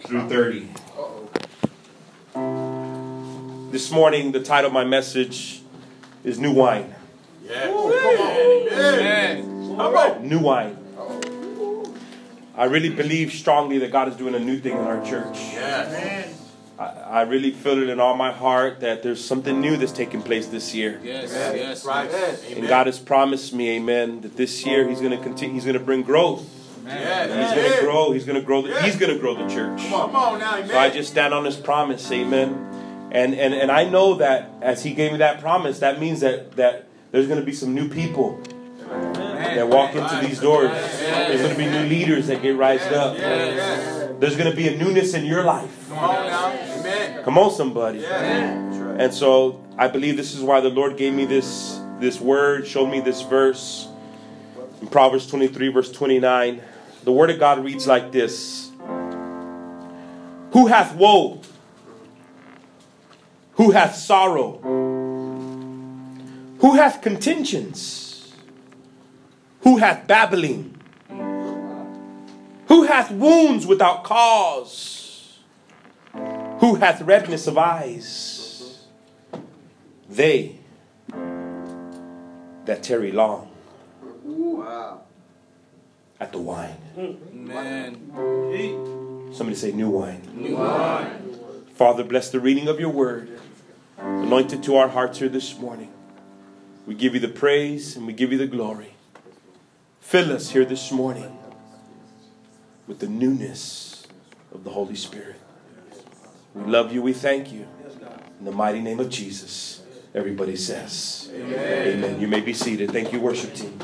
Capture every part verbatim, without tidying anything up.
through thirty. This morning, the title of my message is New Wine. Yes. Yes. Come on. New wine. I really believe strongly that God is doing a new thing in our church. Yes. I, I really feel it in all my heart that there's something new that's taking place this year. Yes. Yes. Right. And God has promised me, amen, that this year He's going to continue. He's going to bring growth. Yes. And He's going to grow. He's going to grow. The, he's going to grow the church. Come on now, amen. So I just stand on His promise, amen. And and and I know that as He gave me that promise, that means that that there's going to be some new people that walk into these doors. There's going to be new leaders that get raised up. There's going to be a newness in your life. Come on now, amen. Come on, somebody. And so I believe this is why the Lord gave me this this word, showed me this verse in Proverbs twenty-three, verse twenty-nine. The word of God reads like this: Who hath woe? Who hath sorrow? Who hath contentions? Who hath babbling? Who hath wounds without cause? Who hath redness of eyes? They that tarry long at the wine. Amen. Somebody say new wine. New wine. Father, bless the reading of your word. Anoint it to our hearts here this morning. We give you the praise and we give you the glory. Fill us here this morning with the newness of the Holy Spirit. We love you. We thank you. In the mighty name of Jesus. Everybody says, Amen. Amen. You may be seated. Thank you, worship team.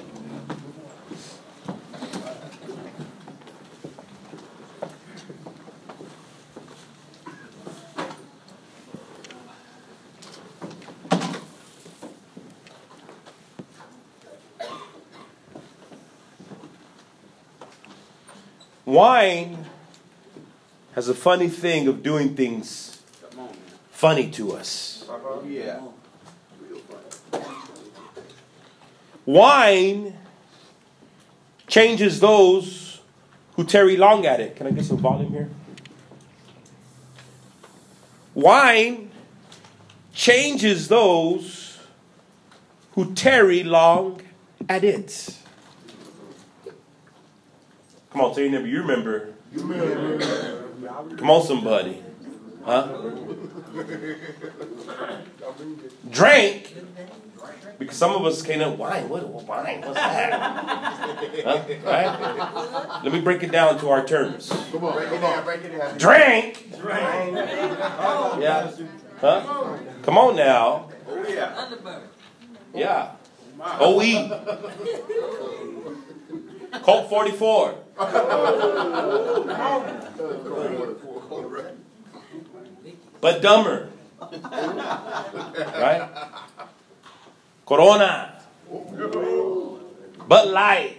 Wine has a funny thing of doing things funny to us. Yeah. Wine changes those who tarry long at it. Can I get some volume here? Wine changes those who tarry long at it. Come on, tell your neighbor, you remember. You remember. Come on, somebody. Huh? Drank. Because some of us can't know wine. What, what wine? What's that? Huh? Right? Let me break it down to our terms. Come on, break it down, break it down. Drank. Drank. Yeah. Huh? Come on now. Oh, yeah. Yeah. O E. Colt forty-four. But dumber. Right? Corona. But light.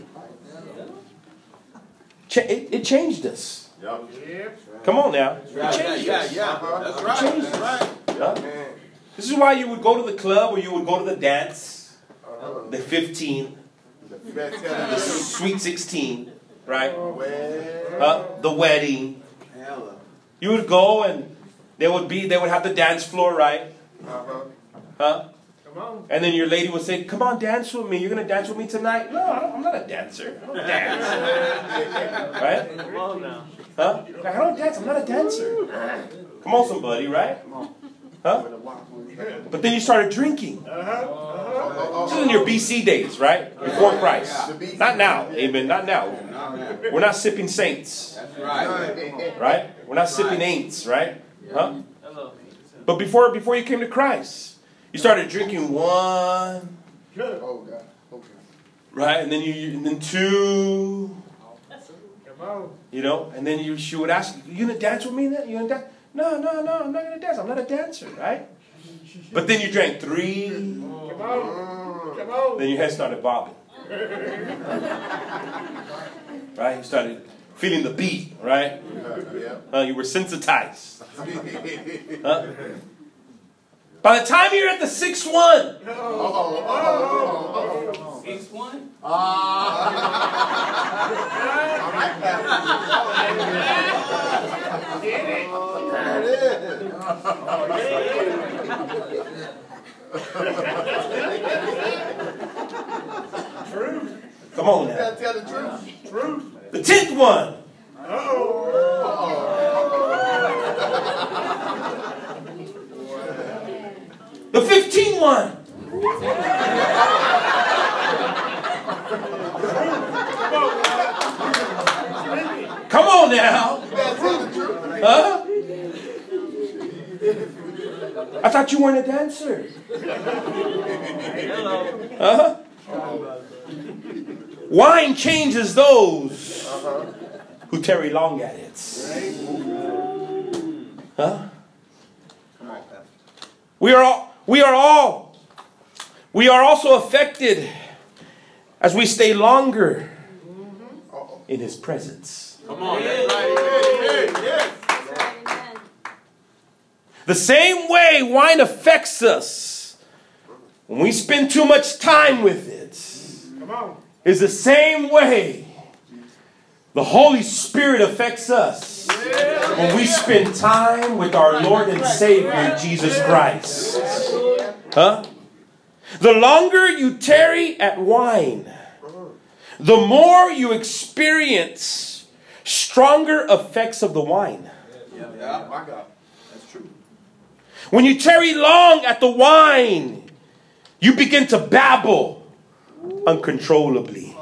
Ch- it, it changed us. Come on now. It changed Yeah, us. yeah. That's right. changed That's right. Yeah. This is why you would go to the club or you would go to the dance. The fifteen. The sweet sixteen, right? Uh, the wedding. You would go and they would be, they would have the dance floor, right? Huh? And then your lady would say, "Come on, dance with me. You're gonna dance with me tonight." No, I don't, I'm not a dancer. I don't dance, right? Huh? I don't dance. I'm not a dancer. Come on, somebody, right? Huh? But then you started drinking. This is in your B C days, right? Before Christ. Not now. Amen. Not now. We're not sipping saints. Right? We're not sipping ain'ts, right? Huh? But before before you came to Christ, you started drinking one. Right? And then you and then two. You know, and then you she would ask, "You gonna dance with me then? You gonna dance?" No, no, no, I'm not gonna dance. I'm not a dancer, right? But then you drank three. Come on. Come on. Then your head started bobbing. Right? You started feeling the beat, right? Uh, you were sensitized. Huh? By the time you're at the sixth one. Sixth one? Come on now. You gotta tell the truth. Truth. The tenth one. The fifteenth one. Come on now. You gotta tell the truth. Huh? I thought you weren't a dancer. Huh? Wine changes those who tarry long at it. Huh? We are all, we are all, we are also affected as we stay longer in His presence. Come on, that's right. Yes. The same way wine affects us when we spend too much time with it is the same way the Holy Spirit affects us when we spend time with our Lord and Savior, Jesus Christ. Huh? The longer you tarry at wine, the more you experience stronger effects of the wine. Yeah, my God. That's true. When you tarry long at the wine, you begin to babble uncontrollably.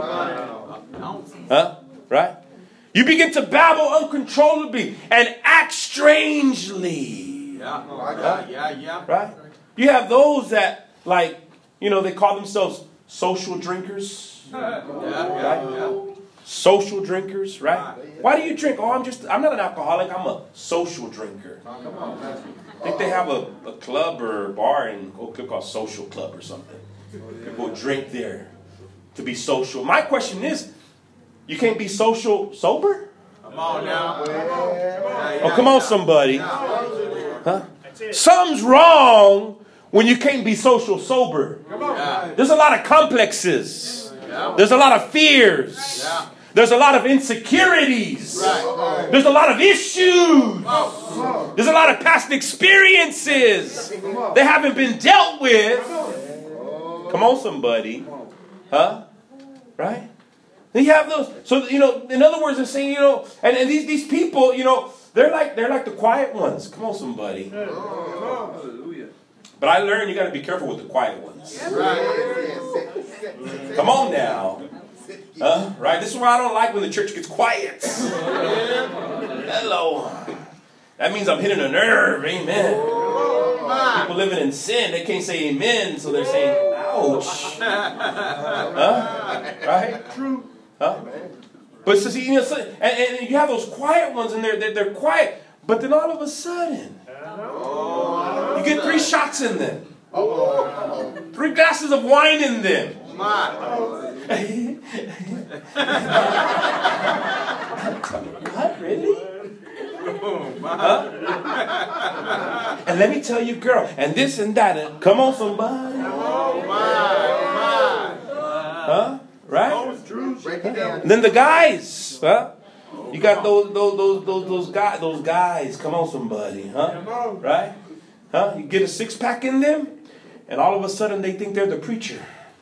Huh? Right? You begin to babble uncontrollably and act strangely. Yeah, my God. Yeah, yeah. Right? You have those that, like, you know, they call themselves social drinkers. Yeah, yeah, yeah. Social drinkers, right? Why do you drink? Oh, I'm just, I'm not an alcoholic. I'm a social drinker. I think they have a, a club or a bar in Oak Cliff called Social Club or something. People drink there to be social. My question is, you can't be social sober? Come on now. Oh, come on, somebody. Huh? Something's wrong when you can't be social sober. There's a lot of complexes. There's a lot of fears. There's a lot of insecurities. There's a lot of issues. There's a lot of past experiences that haven't been dealt with. Come on, somebody. Huh? Right? You have those. So, you know, in other words, they're saying, you know, and, and these, these people, you know, they're like they're like the quiet ones. Come on, somebody. But I learned you got to be careful with the quiet ones. Come on now. Huh? Right? This is why I don't like when the church gets quiet. Hello. That means I'm hitting a nerve. Amen. People living in sin, they can't say amen, so they're saying, ouch. Huh? Right? True. Huh? But so, see, you know, so, and, and you have those quiet ones, and they're, they're, they're quiet. But then all of a sudden, you get three shots in them. Three glasses of wine in them. What? Really? Huh? And let me tell you, girl, and this and that. And come on, somebody. Huh? Right? And then the guys, huh? You got those those those those those guys those guys. Come on, somebody, huh? Right? Huh? You get a six pack in them, and all of a sudden they think they're the preacher.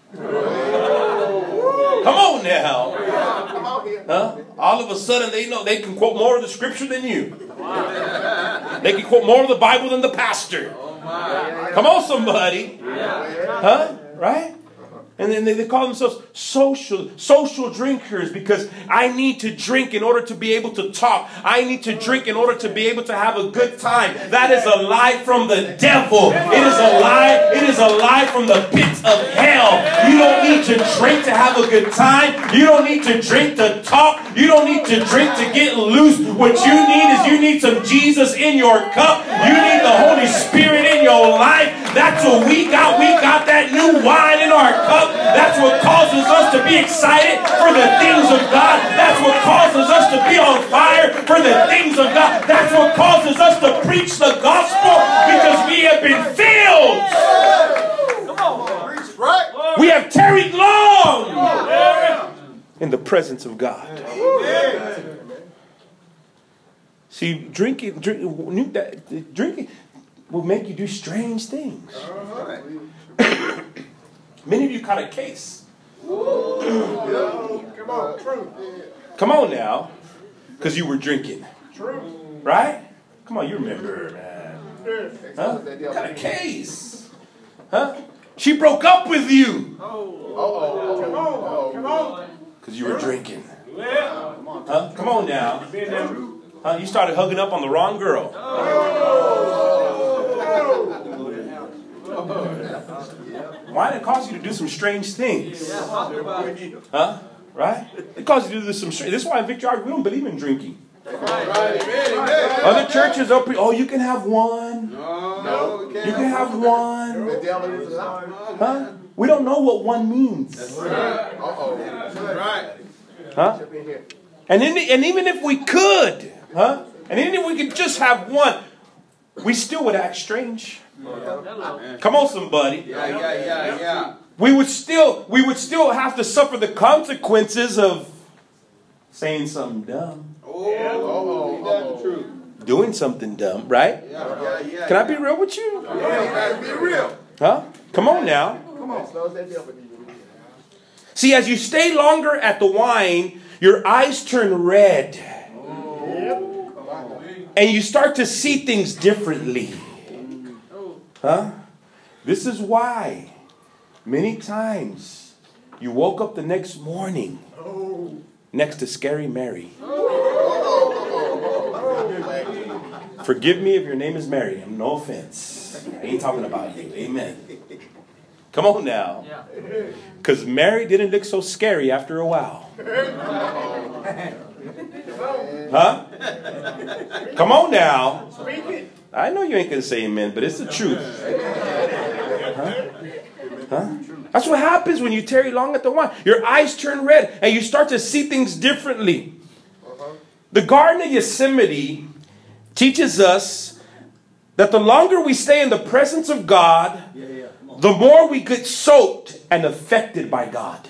Come on now. Huh? All of a sudden they know they can quote more of the scripture than you. They can quote more of the Bible than the pastor. Come on, somebody. Huh? Right? And then they, they call themselves social, social drinkers because I need to drink in order to be able to talk. I need to drink in order to be able to have a good time. That is a lie from the devil. It is a lie. It is a lie from the pits of hell. You don't need to drink to have a good time. You don't need to drink to talk. You don't need to drink to get loose. What you need is you need some Jesus in your cup. You need the Holy Spirit in your life. That's what we got. We got that new wine in our cup. That's what causes us to be excited for the things of God. That's what causes us to be on fire for the things of God. That's what causes us to preach the gospel because we have been filled. Come on, preach, right? We have tarried long in the presence of God. See, drinking, drink, that, drinking will make you do strange things. Many of you caught a case. Come on, true. Come on now, because you were drinking. True. Right? Come on, you remember, man. Huh? Got a case. Huh? She broke up with you. Oh, come on, come on. Because you were drinking. Huh? Come on now. Huh? You started hugging up on the wrong girl. Why did it cause you to do some strange things? Huh? Right? It caused you to do some strange. This is why in Victory Ark we don't believe in drinking. Other churches are pre- oh, you can have one. No, you can have one. Huh? We don't know what one means. Right. Huh? And then, and even if we could, huh? And even if we could just have one, we still would act strange. Come on, somebody. Yeah, yeah, yeah, yeah. We would still, we would still have to suffer the consequences of saying something dumb. Oh, oh, oh, that's true. Doing something dumb, right? Yeah, yeah, yeah. Can I be real with you? Yeah, be real. Huh? Come on now. Come on. See, as you stay longer at the wine, your eyes turn red. And you start to see things differently. Huh? This is why many times you woke up the next morning next to Scary Mary. Forgive me if your name is Mary. No offense. I ain't talking about you. Amen. Come on now. Because Mary didn't look so scary after a while. Huh? Come on now. I know you ain't going to say amen, but it's the truth. Huh? Huh? That's what happens when you tarry long at the wine. Your eyes turn red and you start to see things differently. The Garden of Yosemite teaches us that the longer we stay in the presence of God, the more we get soaked and affected by God.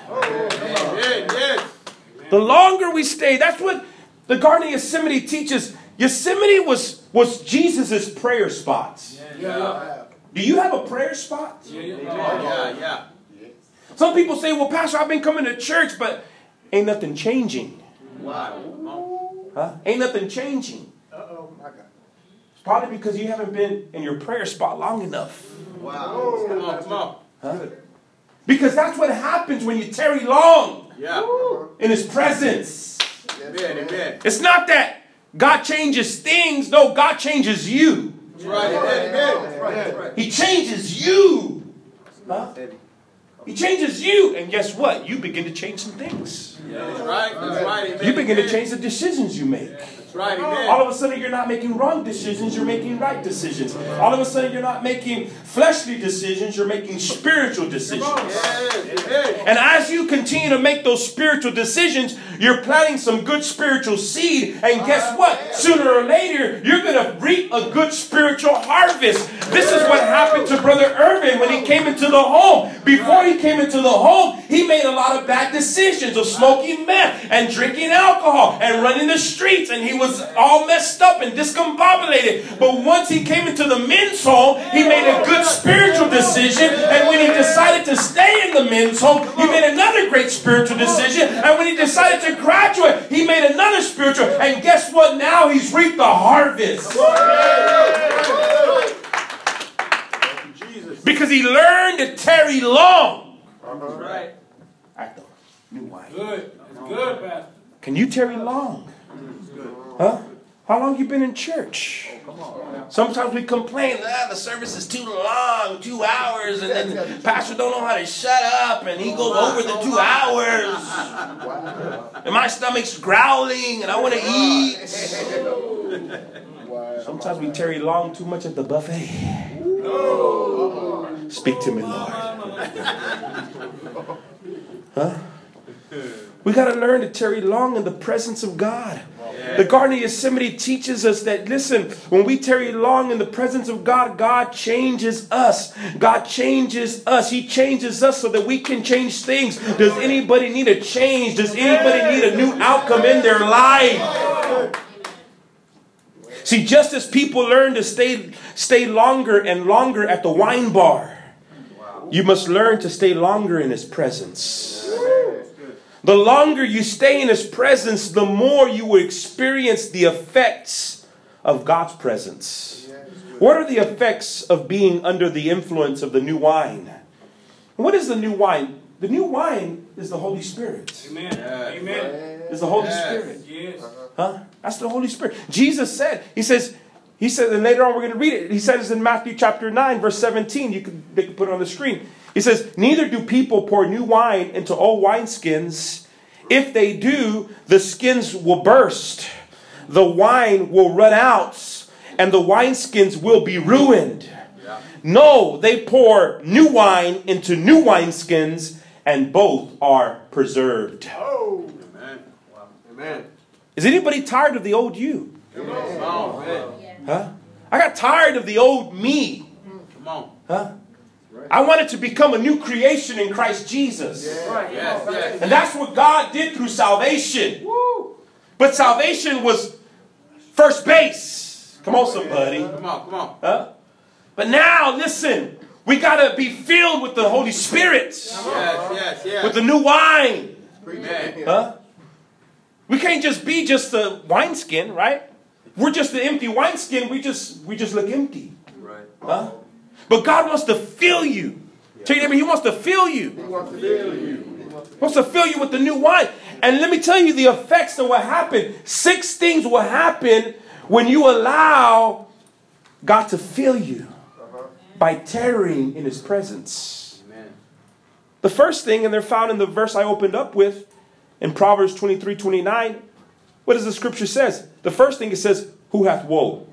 The longer we stay, that's what the Garden of Yosemite teaches. Yosemite was, was Jesus' prayer spots. Yeah. Do you have a prayer spot? Yeah, yeah, yeah. Some people say, well, Pastor, I've been coming to church, but ain't nothing changing. Wow. Huh? Ain't nothing changing. Uh-oh, my God. It's probably because you haven't been in your prayer spot long enough. Wow. Come on, come on. Huh? Because that's what happens when you tarry long Yeah. in His presence. Amen, amen. It's not that God changes things. No, God changes you. That's right, amen, amen. He changes you. Huh? He changes you. And guess what? You begin to change some things. That's right, that's right, amen. You begin to change the decisions you make. That's right, amen. All of a sudden, you're not making wrong decisions, you're making right decisions. All of a sudden, you're not making fleshly decisions, you're making spiritual decisions. Yes, amen. And as you continue to make those spiritual decisions, you're planting some good spiritual seed. And guess what? Sooner or later, you're going to reap a good spiritual harvest. This is what happened to Brother Irvin when he came into the home. Before he came into the home, he made a lot of bad decisions of smoking meth and drinking alcohol and running the streets. And he was all messed up and discombobulated. But once he came into the men's home, he made a good spiritual decision. And when he decided to stay in the men's home, he made another great spiritual decision. And when he decided to graduate, he made another spiritual. And guess what? Now he's reaped the harvest. Because he learned to tarry long. Right. At the new wine. Good. It's good, Pastor. Can you tarry long? Huh? How long you been in church? Sometimes we complain, ah, the service is too long, two hours, and then the pastor don't know how to shut up, and he goes over the two hours. And my stomach's growling, and I want to eat. Sometimes we tarry long too much at the buffet. Speak to me, Lord. Huh? We got to learn to tarry long in the presence of God. The Garden of Yosemite teaches us that, listen, when we tarry long in the presence of God, God changes us. God changes us. He changes us so that we can change things. Does anybody need a change? Does anybody need a new outcome in their life? See, just as people learn to stay, stay longer and longer at the wine bar, you must learn to stay longer in His presence. The longer you stay in His presence, the more you will experience the effects of God's presence. What are the effects of being under the influence of the new wine? What is the new wine? The new wine is the Holy Spirit. Amen. Amen. Is the Holy Yes. Spirit. Yes. Huh? That's the Holy Spirit. Jesus said, He says, He said, and later on we're going to read it. He says in Matthew chapter nine, verse seventeen, you can, they can put it on the screen. He says, neither do people pour new wine into old wineskins. If they do, the skins will burst. The wine will run out, and the wineskins will be ruined. Yeah. No, they pour new wine into new wineskins, and both are preserved. Oh, amen. Wow. Amen. Is anybody tired of the old you? Come on. Oh, man. Huh? I got tired of the old me. Come on. Huh? I wanted to become a new creation in Christ Jesus. Yes, yes, yes. And that's what God did through salvation. Woo. But salvation was first base. Come on, somebody. Come on, come on. Huh? But now, listen, we got to be filled with the Holy Spirit. Yes, yes, yes. With the new wine. Amen. Huh? We can't just be just a wineskin, right? We're just the empty wineskin. We just we just look empty. Right. Huh? But God wants to fill you. Tell your neighbor, He wants to fill you. He wants to fill you. He wants to fill you with the new wine. And let me tell you the effects of what happened. Six things will happen when you allow God to fill you by tarrying in His presence. Amen. The first thing, and they're found in the verse I opened up with, in Proverbs twenty-three twenty-nine. What does the scripture says? The first thing it says, who hath woe?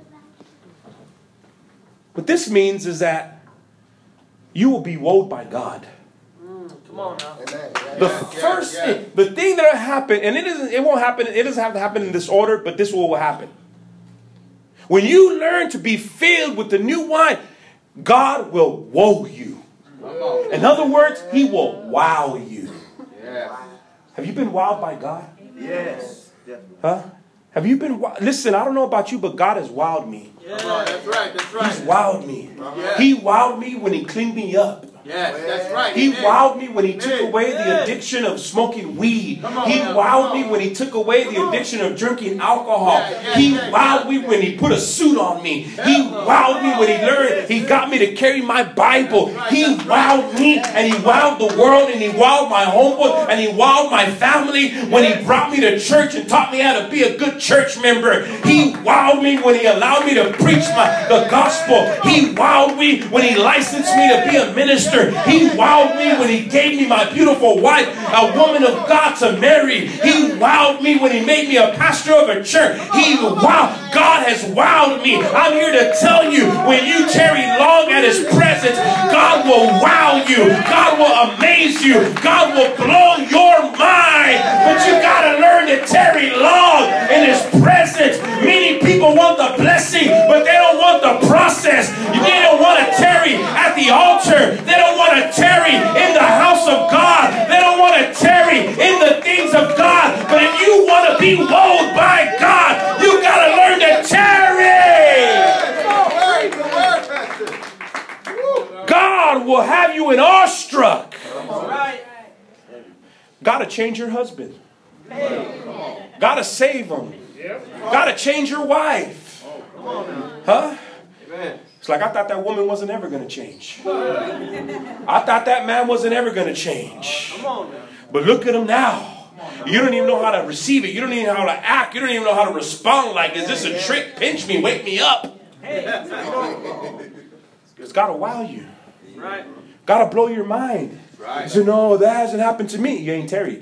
What this means is that you will be woed by God. Mm, come on now. Amen. The Yes, first yes, thing, the thing that will happen, and it isn't, it won't happen, it doesn't have to happen in this order, but this will happen. When you learn to be filled with the new wine, God will woe you. Come on. In other words, He will wow you. Yes. Have you been wowed by God? Yes. Huh? Have you been, wo- listen, I don't know about you, but God has wowed me. Come on, that's right, that's right. He's wowed me. Yes. He wowed me when He cleaned me up. Yes, that's right. He Amen. wowed me when He took Amen. away the Yes. addiction of smoking weed. Come on He now, wowed come me on. when He took away the addiction of drinking alcohol. Yeah, yeah, He yeah, wowed yeah. me when He put a suit on me. He wowed me when He learned. He got me to carry my Bible. He wowed me and He wowed the world and He wowed my homeboy and He wowed my family when He brought me to church and taught me how to be a good church member. He wowed me when He allowed me to preach my, the gospel. He wowed me when He licensed me to be a minister. He wowed me when He gave me my beautiful wife, a woman of God to marry. He wowed me when He made me a pastor of a church. He wowed. God has wowed me. I'm here to tell you, when you tarry long at His presence, God will wow you. God will amaze you. God will blow your mind. But you got to learn to tarry long in His presence. Many people want the blessing, but they don't want the process. They don't want to tarry at the altar. They don't want to tarry in the house of God. They don't want to tarry in the things of God. But if you want to be wowed by God, you got to learn to tarry. God will have you in awestruck. Got to change your husband. Got to save him. Got to change your wife. Huh? It's like, I thought that woman wasn't ever going to change. I thought that man wasn't ever going to change. But look at him now. You don't even know how to receive it. You don't even know how to act. You don't even know how to respond. Like, is this a trick? Pinch me. Wake me up. It's got to wow you. Right. Got to blow your mind. You say, no, that hasn't happened to me. You ain't tarried.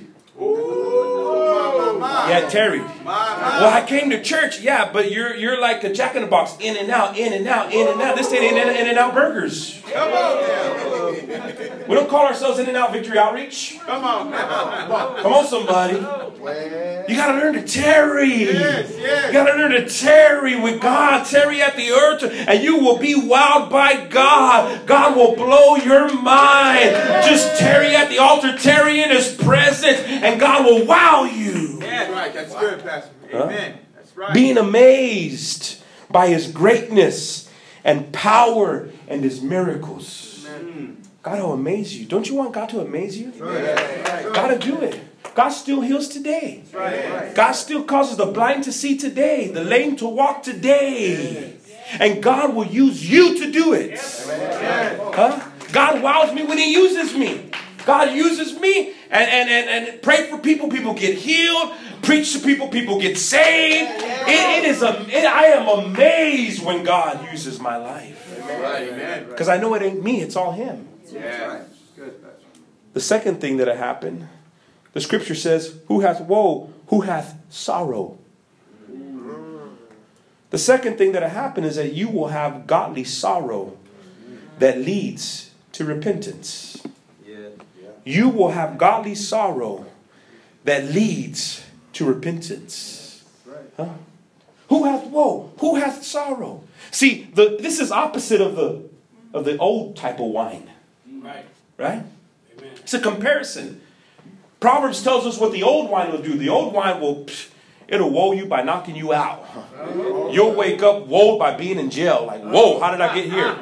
Yeah, tarried. Well, I came to church. Yeah, but you're you're like a Jack in the Box, in and out, in and out, in and out. This ain't in, in and out burgers. Come on. We don't call ourselves In and Out Victory Outreach. Come on. Come on, somebody. You got to learn to tarry. Yes, yes. You got to learn to tarry with God. Tarry at the altar, and you will be wowed by God. God will blow your mind. Just tarry at the altar. Tarry in His presence, and God will wow you. That's right. That's good, Pastor. Amen. That's right. Being amazed by his greatness and power and his miracles. Amen. God will amaze you. Don't you want God to amaze you? Right. God to do it. God still heals today. Right. God still causes the blind to see today, the lame to walk today. And God will use you to do it. Huh? God wows me when he uses me. God uses me and, and, and, and pray for people. People get healed. Preach to people. People get saved. It, it is a, it, I am amazed when God uses my life. Because I know it ain't me. It's all him. Yeah. The second thing that happened, the scripture says, who hath woe, who hath sorrow. The second thing that happened is that you will have godly sorrow that leads to repentance. You will have godly sorrow that leads to repentance. Huh? Who hath woe? Who hath sorrow? See, the, this is opposite of the of the old type of wine. Right. Right? Amen. It's a comparison. Proverbs tells us what the old wine will do. The old wine will, psh, it'll woe you by knocking you out. You'll wake up woe by being in jail. Like, whoa, how did I get here?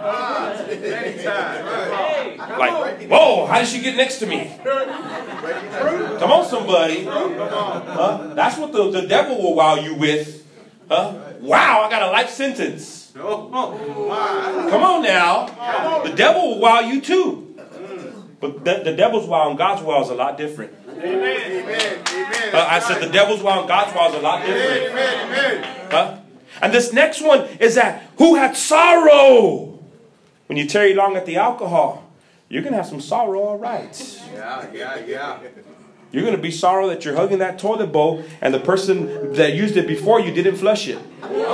Like, whoa, how did she get next to me? Come on, somebody. Huh? That's what the, the devil will wow you with. Huh? Wow, I got a life sentence. Come on now. The devil will wow you too. But the, the devil's wow and God's wow is a lot different. Amen. Amen. Uh, I said the devil's wow and God's wow is a lot different. Amen. Amen. Huh? And this next one is that who had sorrow? When you tarry long at the alcohol, you're going to have some sorrow, all right. Yeah, yeah, yeah. You're going to be sorrow that you're hugging that toilet bowl and the person that used it before you didn't flush it.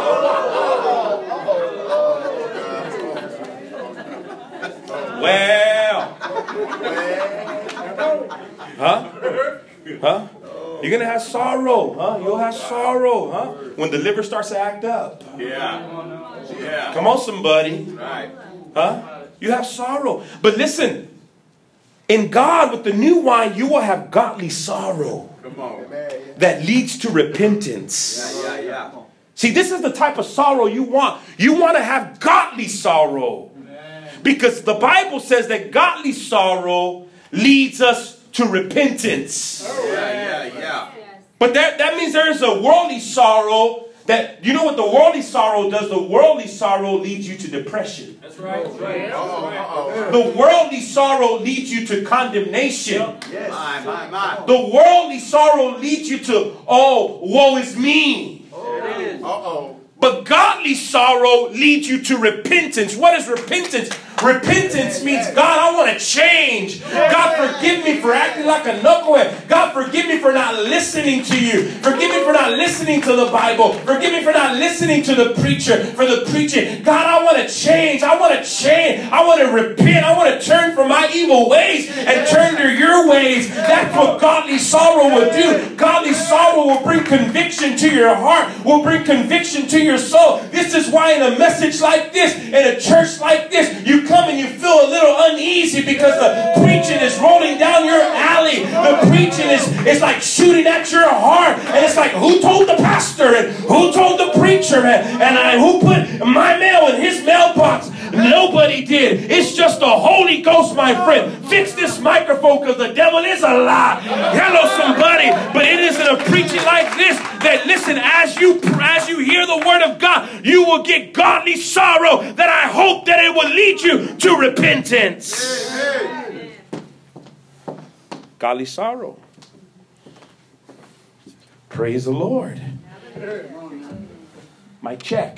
Well. Huh? Huh? You're going to have sorrow, huh? You'll have sorrow, huh? When the liver starts to act up. Yeah. Yeah. Come on, somebody. Right. Huh? You have sorrow. But listen, in God, with the new wine, you will have godly sorrow. Come on. That leads to repentance. Yeah, yeah, yeah. See, this is the type of sorrow you want. You want to have godly sorrow. Because the Bible says that godly sorrow leads us to repentance. Yeah, yeah, yeah. But that, that means there is a worldly sorrow that, you know what the worldly sorrow does? The worldly sorrow leads you to depression. That's right. That's right. The worldly sorrow leads you to condemnation. Yes. My, my, my. The worldly sorrow leads you to, oh, woe is me. Uh-oh. But godly sorrow leads you to repentance. What is repentance? Repentance means, God, I want to change. God, forgive me for acting like a knucklehead. God, forgive me for not listening to you. Forgive me for not listening to the Bible. Forgive me for not listening to the preacher, for the preaching. God, I want to change. I want to change. I want to repent. I want to turn from my evil ways and turn to your ways. That's what godly sorrow will do. Godly sorrow will bring conviction to your heart, will bring conviction to your soul. This is why in a message like this, in a church like this, you come and you feel a little uneasy because the preaching is rolling down your alley. The preaching is, is like shooting at your heart. And it's like, who told the pastor? And who told the preacher? And, and I, who put my mail in his mailbox? Nobody did. It's just the Holy Ghost, my friend. Fix this microphone because the devil is a lie. Hello, somebody. But it isn't a preaching like this that, listen, as you, as you hear the word of God, you will get godly sorrow that I hope that it will lead you to repentance. Godly sorrow. Praise the Lord. My check.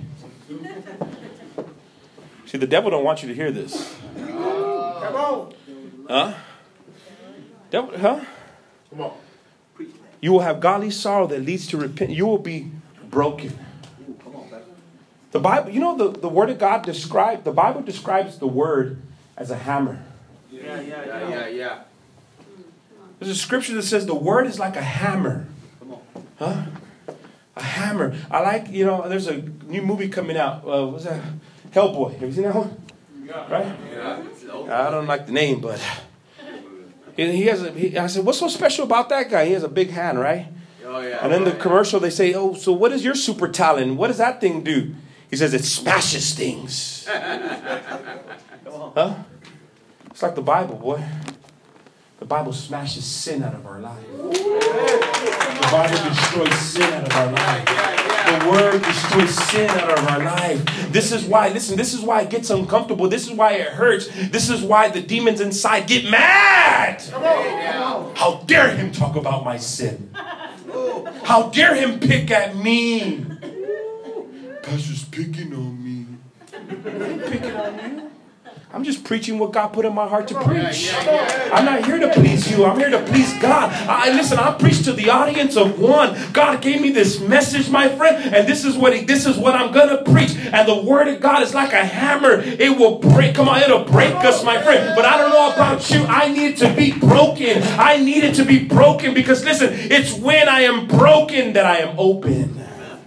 See, the devil don't want you to hear this. Come on. Huh? Devil, huh? Come on. You will have godly sorrow that leads to repentance. You will be broken. The Bible, you know, the, the word of God describes, the Bible describes the word as a hammer. Yeah, yeah, Yeah, yeah. yeah, yeah. There's a scripture that says the word is like a hammer. Come on. Huh? A hammer. I like, you know, there's a new movie coming out. Uh, what's that? Hellboy. Have you seen that one? Yeah. Right? Yeah. I don't like the name, but he, he has a, he, I said, what's so special about that guy? He has a big hand, right? Oh, yeah. And in the commercial, they say, oh, so what is your super talent? What does that thing do? He says it smashes things. Huh? It's like the Bible, boy. The Bible smashes sin out of our life. The Bible destroys sin out of our life. The Word destroys sin out of our life. This is why, listen, this is why it gets uncomfortable. This is why it hurts. This is why the demons inside get mad. How dare him talk about my sin? How dare him pick at me? Pastor's picking on me. I'm picking on you. I'm just preaching what God put in my heart to preach. I'm not here to please you. I'm here to please God. I listen, I preach to the audience of one. God gave me this message, my friend, and this is what he, this is what I'm going to preach. And the word of God is like a hammer. It will break. Come on, it'll break us, my friend. But I don't know about you. I need it to be broken. I need it to be broken because, listen, it's when I am broken that I am open.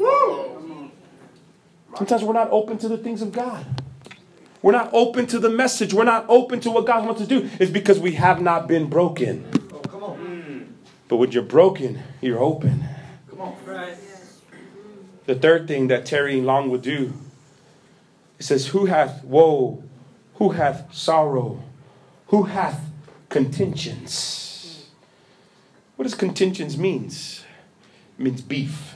Sometimes we're not open to the things of God. We're not open to the message. We're not open to what God wants to do. It's because we have not been broken. Oh, come on. But when you're broken, you're open. Come on. Right. The third thing that tarrying long would do, it says, who hath woe? Who hath sorrow? Who hath contentions? What does contentions means? It means beef.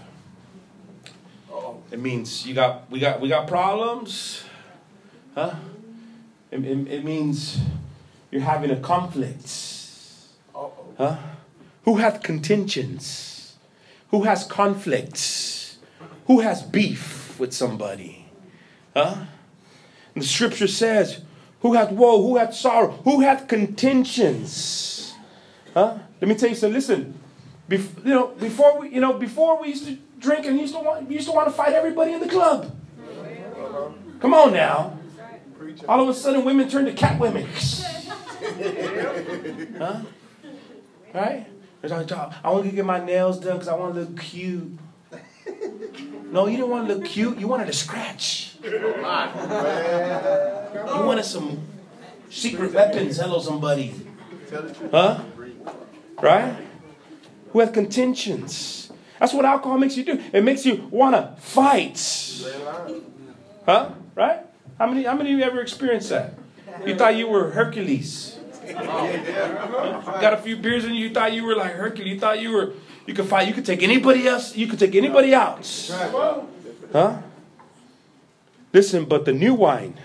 It means you got we got we got problems. Huh? It, it, it means you're having a conflict. Huh? Who hath contentions? Who has conflicts? Who has beef with somebody? Huh? And the scripture says, who hath woe? Who hath sorrow? Who hath contentions? Huh? Let me tell you something. Listen, bef- you know, before we, you know, before we used to drink and used to want, used to want to fight everybody in the club. Come on now. All of a sudden, women turn to cat women. Huh? Right? I want to get my nails done because I want to look cute. No, you didn't want to look cute. You wanted to scratch. You wanted some secret weapons. Hello, somebody. Huh? Right? Who have contentions. That's what alcohol makes you do. It makes you want to fight. Huh? Right? How many, how many of you ever experienced that? You thought you were Hercules. You got a few beers in you, you thought you were like Hercules. You thought you were, you could fight, you could take anybody else, you could take anybody out. Huh? Listen, but the new wine,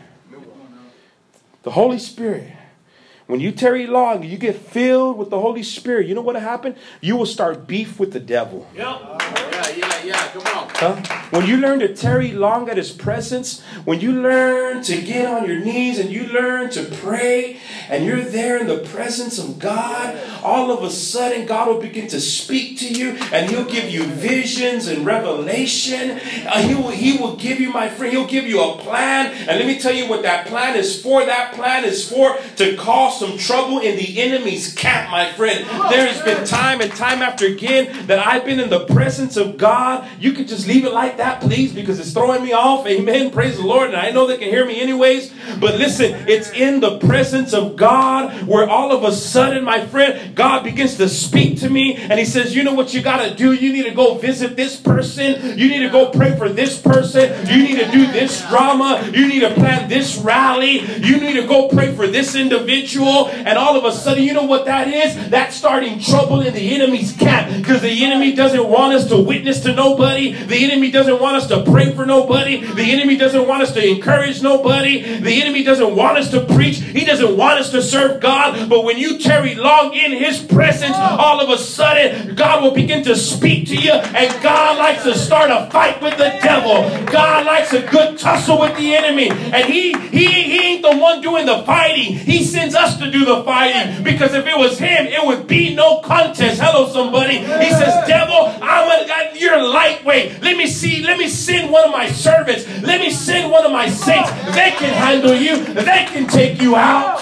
the Holy Spirit, when you tarry long, you get filled with the Holy Spirit, you know what will happen? You will start beef with the devil. Yep. Yeah, yeah, yeah. Come on. Huh? When you learn to tarry long at his presence, when you learn to get on your knees and you learn to pray and you're there in the presence of God, all of a sudden God will begin to speak to you and he'll give you visions and revelation. Uh, he will, he will give you, my friend, he'll give you a plan. And let me tell you what that plan is for. That plan is for to cause some trouble in the enemy's camp, my friend. There has been time and time after again that I've been in the presence of God. You can just leave it like that, please, because it's throwing me off. Amen. Praise the Lord. And I know they can hear me anyways. But listen, it's in the presence of God where all of a sudden, my friend, God begins to speak to me. And he says, you know what you got to do? You need to go visit this person. You need to go pray for this person. You need to do this drama. You need to plan this rally. You need to go pray for this individual. And all of a sudden, you know what that is? That's starting trouble in the enemy's camp. Because the enemy doesn't want us to witness to nobody. The enemy doesn't want us to pray for nobody. The enemy doesn't want us to encourage nobody. The enemy doesn't want us to preach. He doesn't want us to serve God. But when you tarry long in his presence, all of a sudden, God will begin to speak to you. And God likes to start a fight with the devil. God likes a good tussle with the enemy. And he, he, he ain't the one doing the fighting. He sends us to do the fighting. Because if it was him, it would be no contest. Hello, somebody. He says, devil, I'm a, you're lightweight. Let me see. Let me send one of my servants. Let me send one of my saints. They can handle you. They can take you out.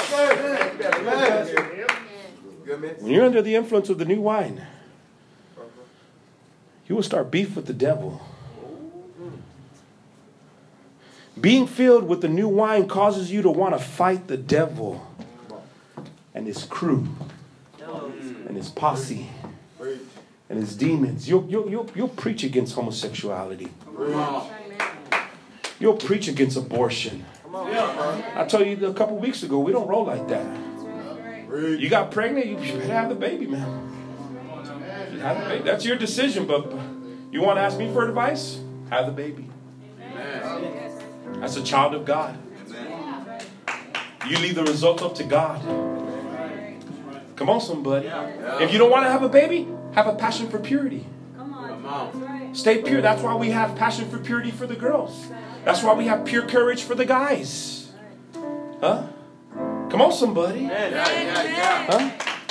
When you're under the influence of the new wine, you will start beef with the devil. Being filled with the new wine causes you to want to fight the devil and his crew and his posse and his demons. You'll, you'll, you'll, you'll preach against homosexuality. You'll preach against abortion. I told you a couple weeks ago, we don't roll like that. You got pregnant, you should have the baby, man. Have the baby. That's your decision, but you want to ask me for advice? Have the baby. That's a child of God. You leave the results up to God. Come on, somebody. If you don't want to have a baby, have a passion for purity. Stay pure. That's why we have passion for purity for the girls. That's why we have pure courage for the guys. Huh? Come on, somebody. Huh?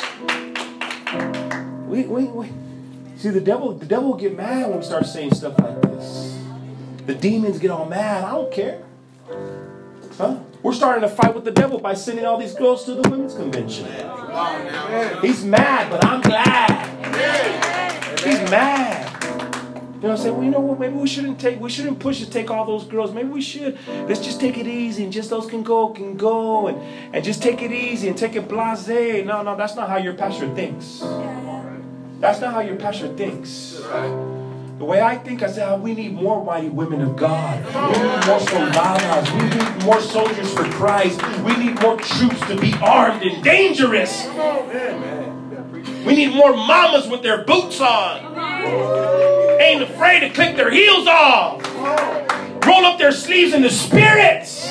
We, we, we. See, the devil, the devil will get mad when we start saying stuff like this. The demons get all mad. I don't care. Huh? We're starting to fight with the devil by sending all these girls to the women's convention. He's mad, but I'm glad. He's mad. You know what I'm saying? Well, you know what? Maybe we shouldn't take, we shouldn't push to take all those girls. Maybe we should. Let's just take it easy and just those can go, can go. And, and just take it easy and take it blasé. No, no, that's not how your pastor thinks. That's not how your pastor thinks. The way I think, I say, oh, we need more mighty women of God. We need more soldadas. We need more soldiers for Christ. We need more troops to be armed and dangerous. We need more mamas with their boots on. Ain't afraid to click their heels off. Roll up their sleeves in the spirits.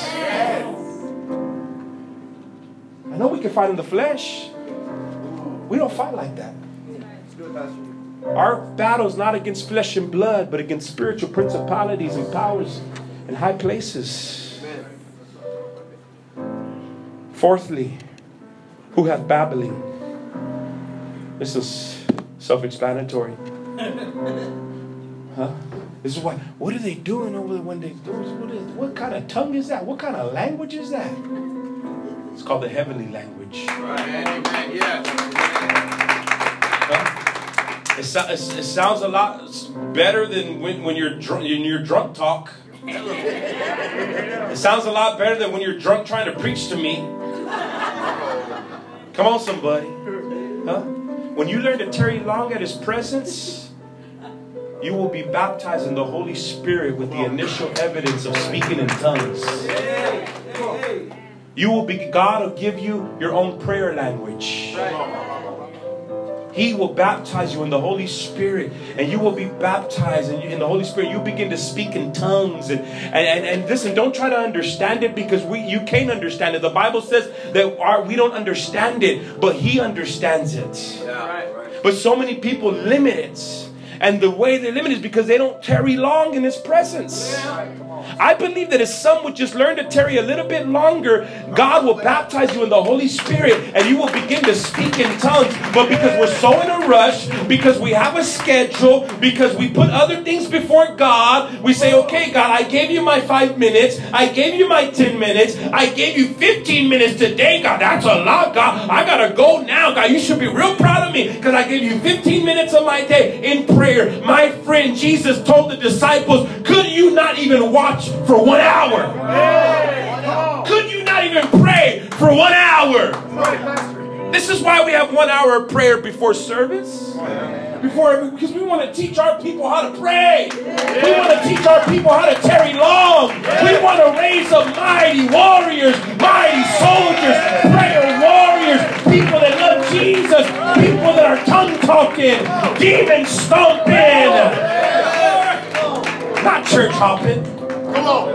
I know we can fight in the flesh. We don't fight like that. Our battle is not against flesh and blood, but against spiritual principalities and powers in high places. Fourthly, who hath babbling? This is self-explanatory. Huh? This is why. What are they doing over there when they do? What, is, what kind of tongue is that? What kind of language is that? It's called the heavenly language. Amen. Yeah. Huh? It, so, it, it sounds a lot better than when, when you're drunk, in your drunk talk. It sounds a lot better than when you're drunk trying to preach to me. Come on, somebody. Huh? When you learn to tarry long at His presence, you will be baptized in the Holy Spirit with the initial evidence of speaking in tongues. You will be, God will give you your own prayer language. He will baptize you in the Holy Spirit, and you will be baptized in, in the Holy Spirit. You begin to speak in tongues, and, and, and, and listen, don't try to understand it, because we you can't understand it. The Bible says that our, we don't understand it, but He understands it. Yeah, right, right. But so many people limit it, and the way they limit it is because they don't tarry long in His presence. Yeah. I believe that if some would just learn to tarry a little bit longer, God will baptize you in the Holy Spirit and you will begin to speak in tongues. But because we're so in a rush, because we have a schedule, because we put other things before God, we say, okay, God, I gave you my five minutes. I gave you my ten minutes. I gave you fifteen minutes today, God. That's a lot, God. I got to go now, God. You should be real proud of me because I gave you fifteen minutes of my day in prayer. My friend Jesus told the disciples, could you not even watch for one hour? Could you not even pray for one hour? This is why we have one hour of prayer before service. Before, because we want to teach our people how to pray. We want to teach our people how to tarry long. We want to raise up mighty warriors, mighty soldiers, prayer warriors, people that love Jesus, people that are tongue talking, demon stomping, not church hopping. Come on.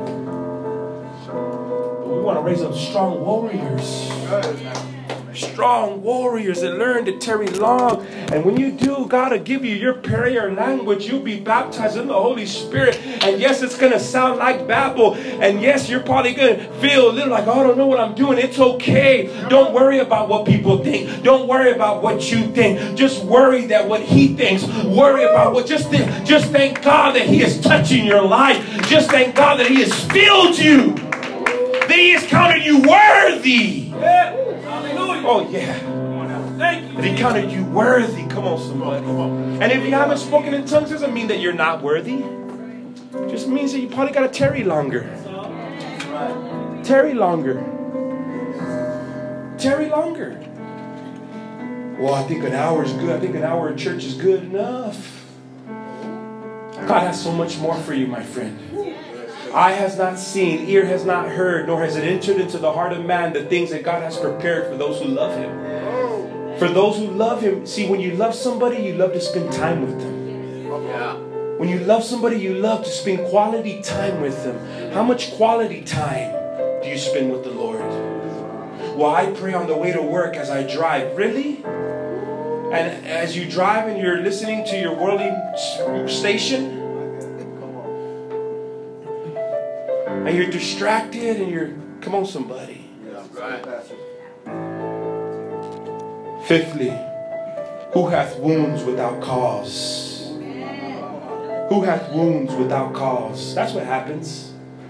We want to raise up strong warriors. Strong warriors that learn to tarry long. And when you do, God will give you your prayer language. You'll be baptized in the Holy Spirit. And yes, it's going to sound like babble. And yes, you're probably going to feel a little like, oh, I don't know what I'm doing. It's okay. Don't worry about what people think. Don't worry about what you think. Just worry that what He thinks. Worry about what, just, think, just thank God that He is touching your life. Just thank God that He has filled you. That He has counted you worthy. Oh, yeah. That He counted you worthy. Come on, somebody. And if you haven't spoken in tongues, doesn't mean that you're not worthy. It just means that you probably got to tarry longer. Tarry longer. Tarry longer. Well, I think an hour is good. I think an hour of church is good enough. God has so much more for you, my friend. Eye has not seen, ear has not heard, nor has it entered into the heart of man the things that God has prepared for those who love Him. For those who love Him. See, when you love somebody, you love to spend time with them. Yeah. When you love somebody, you love to spend quality time with them. How much quality time do you spend with the Lord? Well, I pray on the way to work as I drive. Really? And as you drive and you're listening to your worldly station, and you're distracted and you're, come on somebody. Right. Fifthly, who hath wounds without cause? Who hath wounds without cause? That's what happens.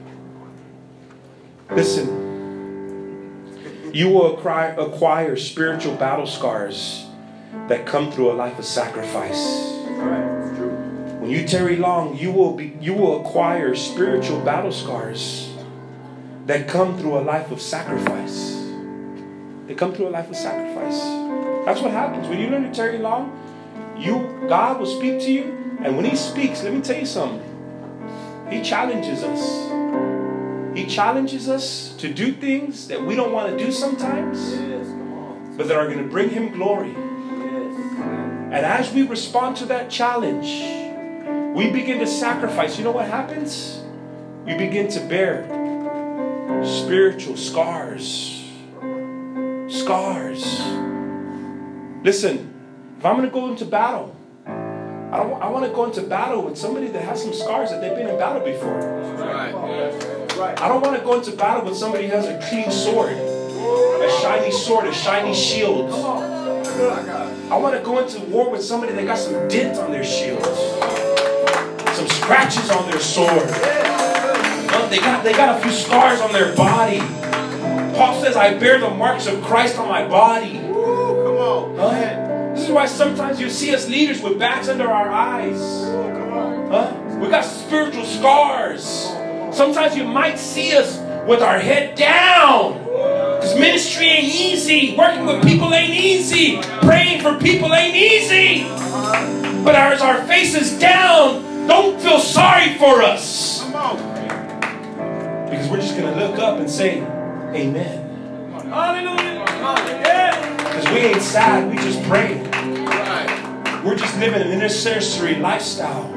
Listen, you will acquire, acquire spiritual battle scars that come through a life of sacrifice. When you tarry long, you will be you will acquire spiritual battle scars that come through a life of sacrifice. They come through a life of sacrifice. That's what happens. When you learn to tarry long, you God will speak to you. And when He speaks, let me tell you something. He challenges us. He challenges us to do things that we don't want to do sometimes, but that are going to bring Him glory. And as we respond to that challenge, we begin to sacrifice. You know what happens? You begin to bear spiritual scars. Scars. Listen, if I'm going to go into battle, I don't. I want to go into battle with somebody that has some scars that they've been in battle before. Right. I don't want to go into battle with somebody who has a clean sword, a shiny sword, a shiny shield. I want to go into war with somebody that got some dent on their shield, some scratches on their sword. They got they got a few scars on their body. Paul says, "I bear the marks of Christ on my body." Come on. Huh? This is why sometimes you see us leaders with bags under our eyes. Huh? We got spiritual scars. Sometimes you might see us with our head down. Because ministry ain't easy. Working with people ain't easy. Praying for people ain't easy. But as our face is down, don't feel sorry for us. Because we're just going to look up and say, Amen. Hallelujah. Because we ain't sad, we just pray. We're just living an intercessory lifestyle.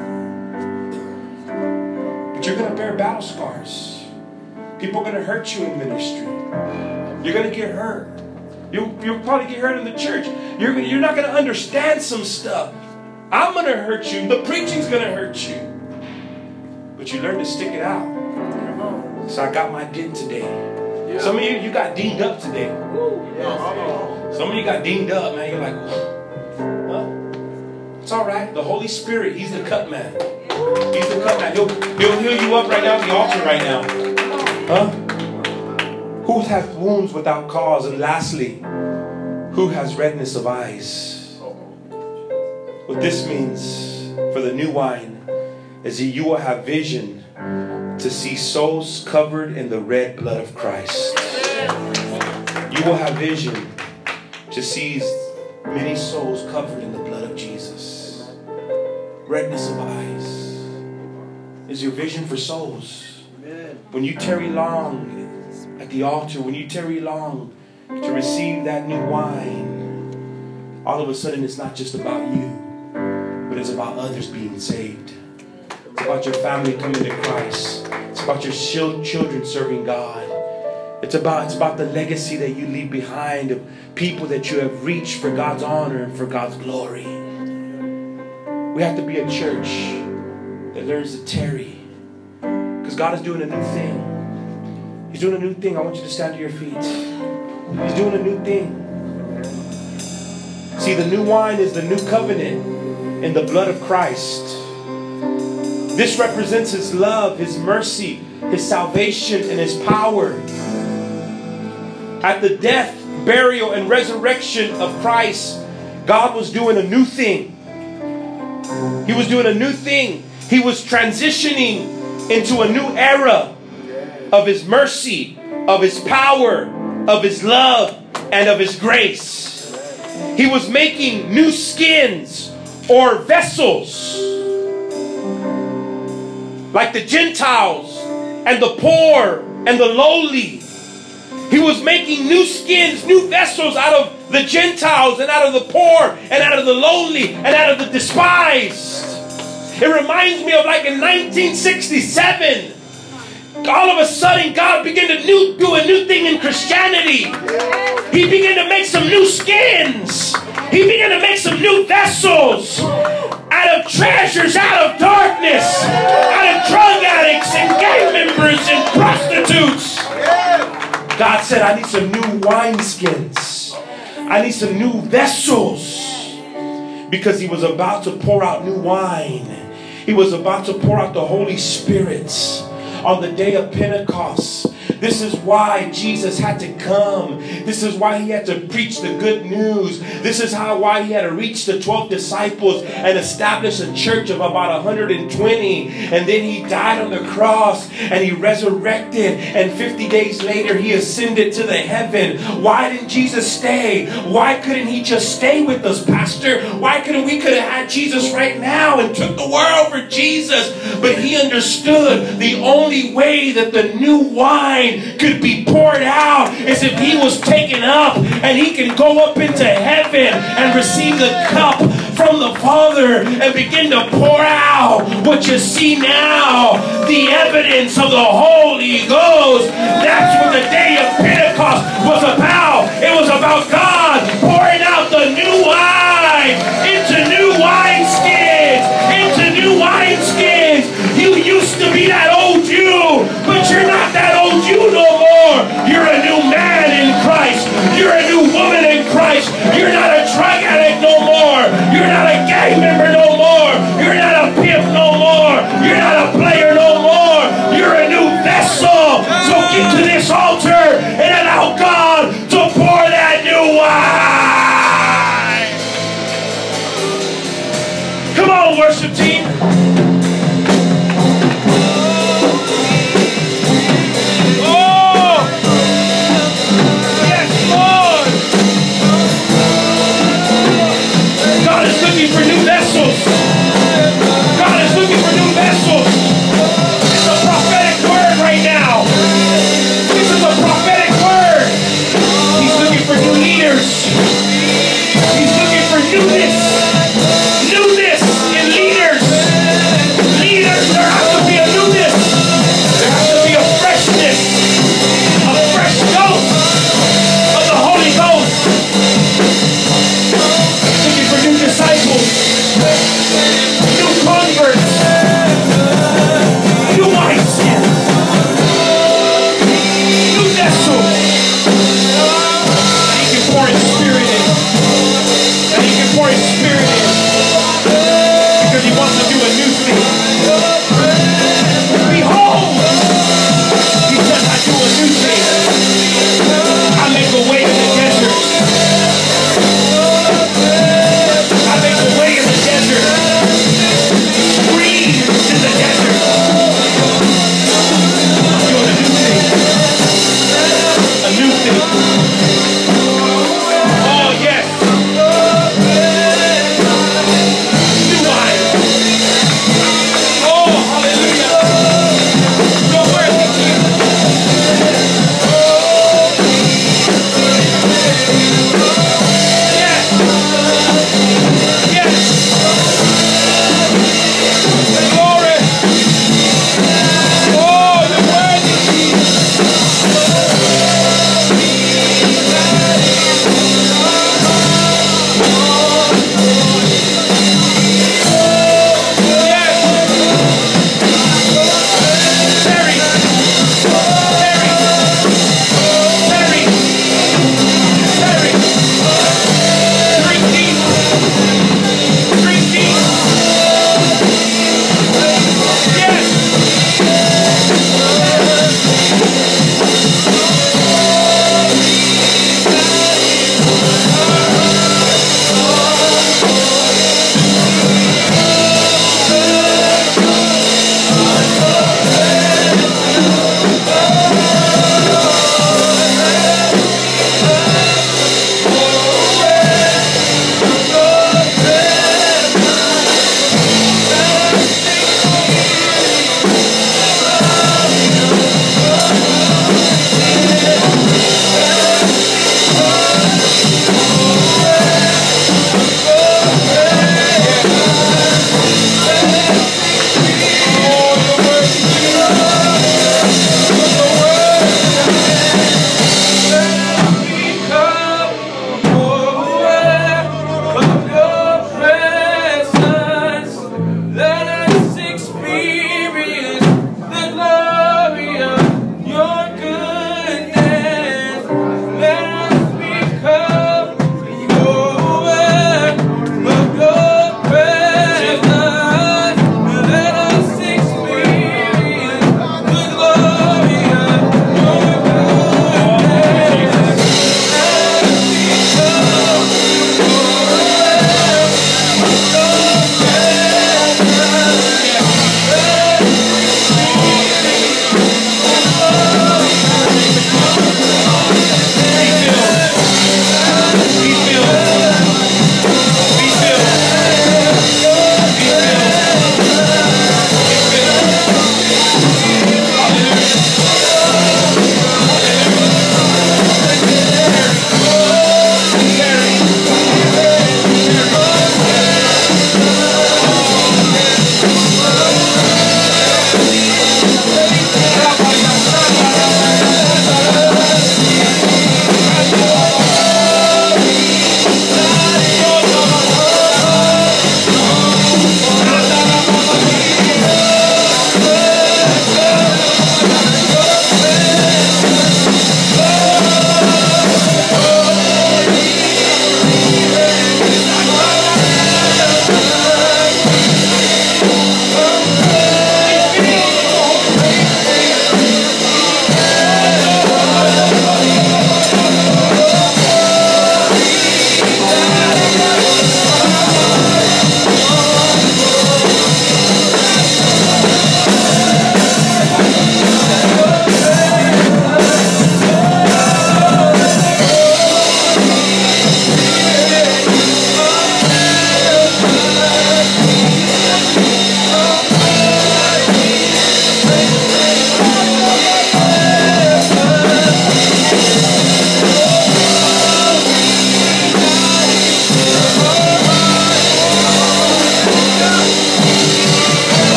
But you're going to bear battle scars. People are going to hurt you in ministry. You're going to get hurt. You'll, you'll probably get hurt in the church. You're, you're not going to understand some stuff. I'm going to hurt you. The preaching's going to hurt you. But you learn to stick it out. So I got my dent today. Yeah. Some of you, you got dinged up today. Yes. Some of you got dinged up, man. You're like, huh? It's all right. The Holy Spirit, He's the cut man. He's the cut man. He'll, he'll heal you up right now at the altar right now. Huh? Who hath wounds without cause? And lastly, who has redness of eyes? What this means for the new wine is that you will have vision to see souls covered in the red blood of Christ. You will have vision to see many souls covered in the blood of Jesus. Redness of eyes is your vision for souls. When you tarry long at the altar, when you tarry long to receive that new wine, all of a sudden it's not just about you, but it's about others being saved. It's about your family coming to Christ. It's about your children serving God. It's about, it's about the legacy that you leave behind of people that you have reached for God's honor and for God's glory. We have to be a church that learns to tarry. Because God is doing a new thing. He's doing a new thing. I want you to stand to your feet. He's doing a new thing. See, the new wine is the new covenant in the blood of Christ. This represents His love, His mercy, His salvation, and His power. At the death, burial, and resurrection of Christ, God was doing a new thing. He was doing a new thing. He was transitioning into a new era of His mercy, of His power, of His love, and of His grace. He was making new skins or vessels. Like the Gentiles and the poor and the lowly. He was making new skins, new vessels out of the Gentiles and out of the poor and out of the lowly and out of the despised. It reminds me of like in nineteen sixty-seven. All of a sudden, God began to new, do a new thing in Christianity. He began to make some new skins. He began to make some new vessels out of treasures, out of darkness, out of drug addicts and gang members and prostitutes. God said, I need some new wineskins. I need some new vessels. Because he was about to pour out new wine. He was about to pour out the Holy Spirit on the day of Pentecost. This is why Jesus had to come. This is why he had to preach the good news. This is how why he had to reach the twelve disciples and establish a church of about one hundred twenty. And then he died on the cross and he resurrected. And fifty days later he ascended to the heaven. Why didn't Jesus stay? Why couldn't he just stay with us, Pastor? Why couldn't we could have had Jesus right now and took the world for Jesus? But he understood the only way that the new wine could be poured out is if he was taken up and he can go up into heaven and receive the cup from the Father and begin to pour out what you see now, the evidence of the Holy Ghost. That's what the day of Pentecost was about. It was about God pouring out the new wine into new wineskins, into new wineskins. You used to be that old you, but you're not that old you no more. You're a new man in Christ. You're a new woman in Christ. You're not a drug addict no more. You're not a gang member no more. You're not a pimp no more. You're not a player no more. You're a new vessel. So get to this altar.